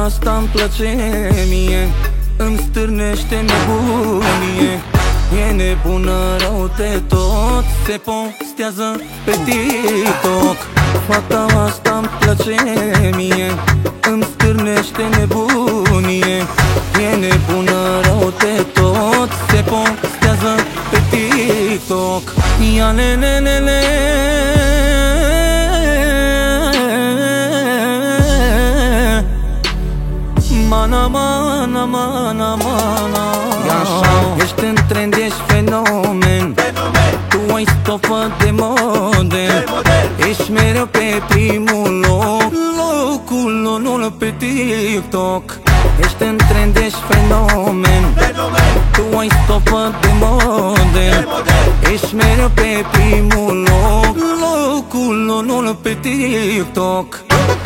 asta-mi place mie, îmi stârnește nebunie. E nebună rău de tot, se postează pe TikTok. Fata asta-mi place mie, îmi stârnește nebunie. E nebună rău de tot, se postează pe TikTok. Ia le le le le, mana mana mana mana. Ești în trend, ești fenomen, tu ai stofă de model. Ești mereu pe primul loc, locul unul pe TikTok. Ești în trend, ești fenomen, tu ai stofă de model. Ești mereu pe primul loc, locul unul pe TikTok.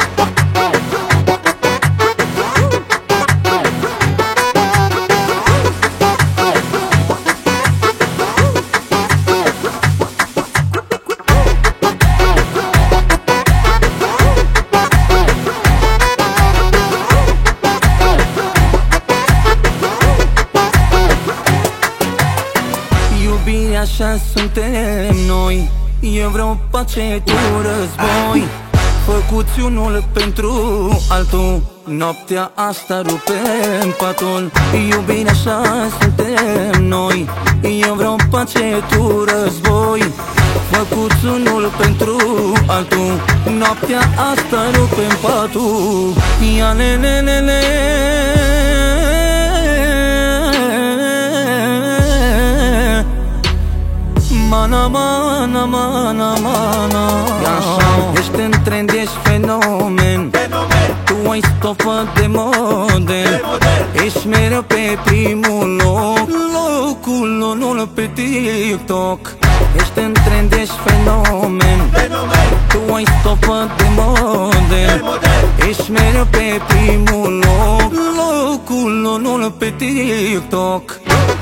Așa suntem noi, eu vreau pace, tu război. Făcuți unul pentru altul, noaptea asta rupem patul. Iubire, așa suntem noi, eu vreau pace, tu război. Făcuți unul pentru altul, noaptea asta rupem patul. Ia le le le le, mana mana mana mana. Ești în trend, ești fenomen, tu ai stofă de model. Ești mereu pe primul loc, locul unul pe TikTok. Ești în trend, ești fenomen, tu ai stofă de model. Ești mereu pe primul loc, locul unul pe TikTok.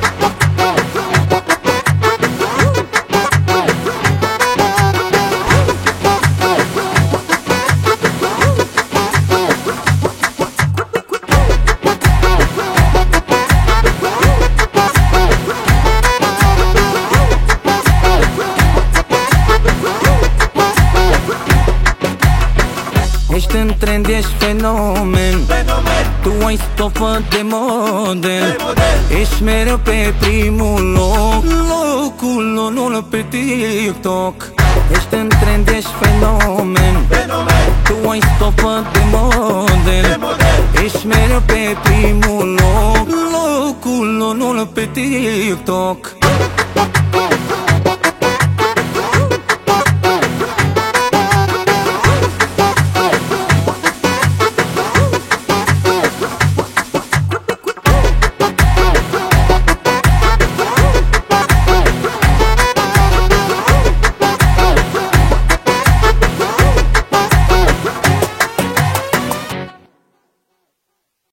Ești în trend, ești fenomen, tu ai stofă de model. Ești mereu pe primul loc, locul unul pe TikTok. Ești în trend, ești fenomen, tu ai stofă de model. Ești mereu pe primul loc, locul unul pe TikTok.